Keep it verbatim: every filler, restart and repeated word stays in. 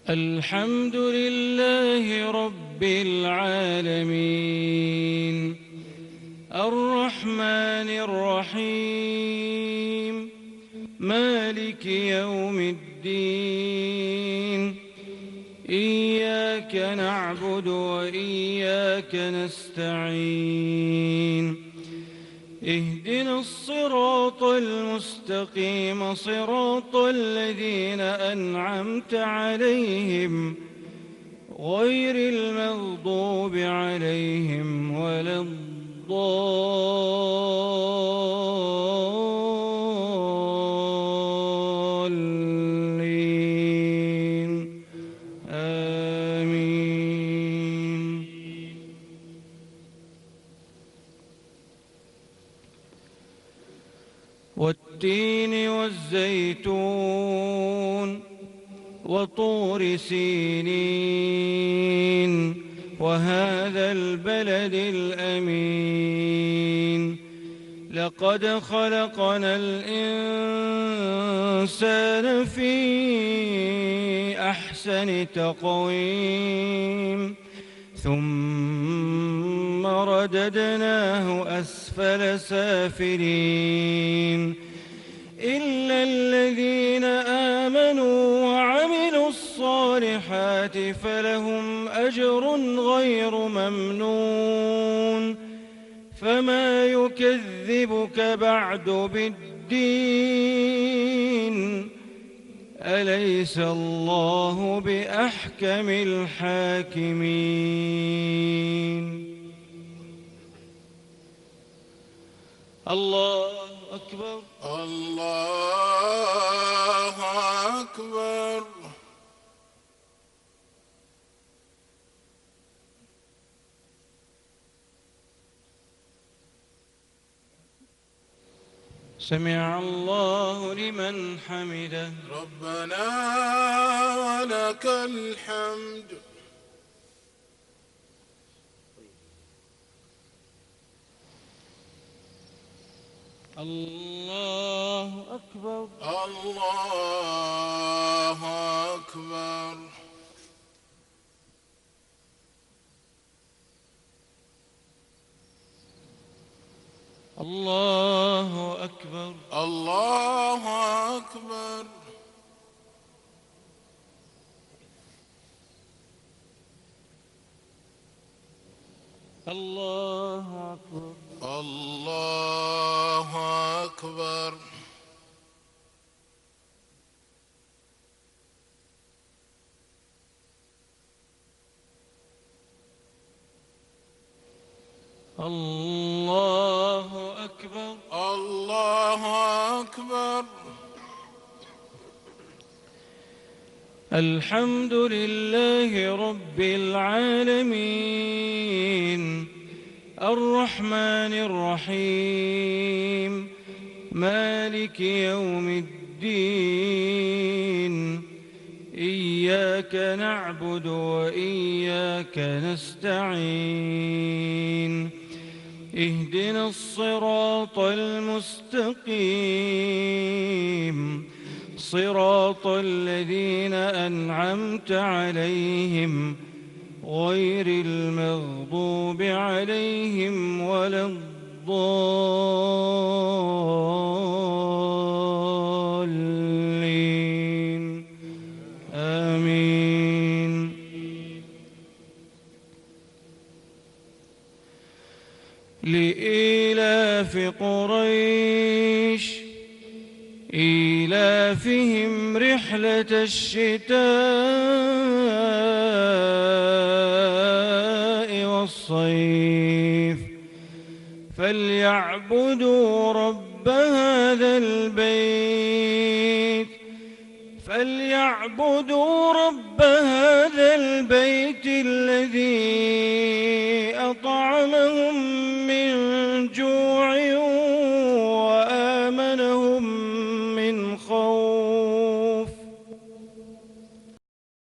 الحمد لله رب العالمين الرحمن الرحيم مالك يوم الدين إياك نعبد وإياك نستعين اهدنا الصراط المستقيم صراط الذين أنعمت عليهم غير المغضوب عليهم ولا الضالين آمين. والتين والزيتون وطور سينين وهذا البلد الأمين لقد خلقنا الإنسان في أحسن تقويم ثم رددناه أسفل سافلين إلا الذين آمنوا وعملوا الصالحات فلهم أجر غير ممنون فما يكذبك بعد بالدين أليس الله بأحكم الحاكمين. الله أكبر الله أكبر. سمع الله لمن حمده ربنا ولك الحمد. الله أكبر الله أكبر. الله أكبر الله أكبر. الله أكبر الله أكبر. الله أكبر الله أكبر. الحمد لله رب العالمين الرحمن الرحيم مالك يوم الدين إياك نعبد وإياك نستعين اهدنا الصراط المستقيم صراط الذين أنعمت عليهم غير المغضوب عليهم ولا الضالين آمين. لإيلاف قريش إيلافهم رحلة الشتاء والصيف فليعبدوا رب هذا البيت فليعبدوا رب هذا البيت الذي أطعمهم